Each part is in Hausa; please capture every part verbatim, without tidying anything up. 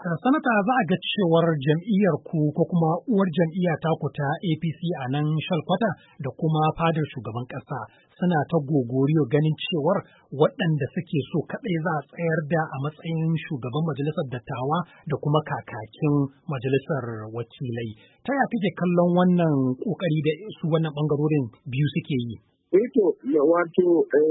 Sanata za a ga cewar jam'iyyar ku ko kuma uwar jam'iyya taku ta A P C a nan Shalkwata da kuma fadar shugaban ƙasa suna ta gogoriyo ganin cewar waɗanda suke so kaɗai za a tsayar da a matsayin shugaban majalisar dattawa da kuma kakakin majalisar wakilai. Ta ya kake kallon wannan ƙoƙari da su wannan ɓangarorin biyu suke yi? Eh to, wato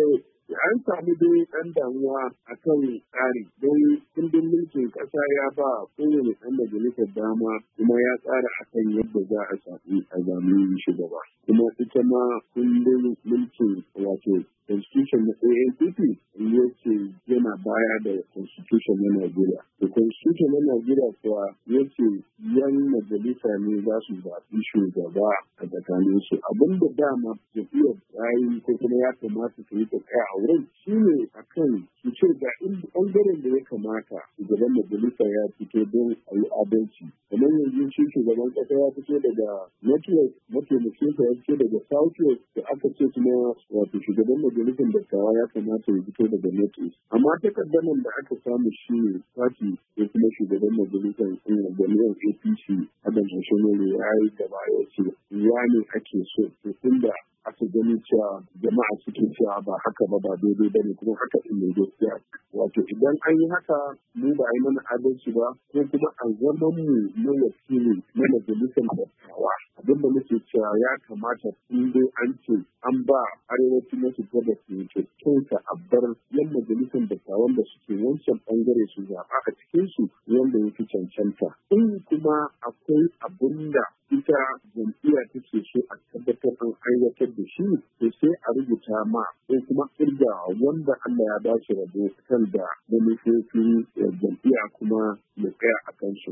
an sami dai ɗan damuwa a kan tsari don kundin mulkin ƙasa ya ba kowane ɗan majalisar dama kuma ya tsara a kan yadda za a shafi a zamanin shugaba. Kuma ita ma kundin mulkin wato constitution na A N P P ya ce yana baya da constitution na Najeriya. Da constitution na Najeriya kuwa ya ce yan majalisa ne za su zaɓi shugaba a tsakanin su. Abin da dama jam'iyyar tsayi ko kuma ya kamata su yi tsaya a wurin shi ne a kan su ce ga inda ɓangaren da ya kamata shugaban majalisa ya fito don a yi adalci. Kamar yanzu shi shugaban ƙasa ya fito daga Northwest, mataimakinsa ya fito daga Southwest da aka ce kuma wato shugaban majalisar dattawa ya kamata ya fito daga Northwest. Amma takaddaman da aka samu shi ne party ko kuma shugaban majalisar jami'ar A P C Adam Oshomole ya yi gaba ya ce ya ne ake so to tunda aka gani cewa jama'a suke cewa ba haka ba ba daidai ba ne kuma haka ɗin ne gaskiya. Wato idan an yi haka mu ba a yi mana adalci ba ko kuma a zaman mu na wakili na majalisar dattawa abin da muke cewa ya kamata in dai an ce an ba arewacin masu gabas ne ke kyauta a bar yan majalisar dattawan da suke wancan bangare su zaɓa a cikin su wanda ya fi cancanta. In kuma akwai abin da ita jam'iyya take so a tabbatar an aiwatar da shi to sai a rubuta ma ko kuma kirga wanda Allah ya dace rabo kan da manufofin jam'iyya kuma ya tsaya a kansu.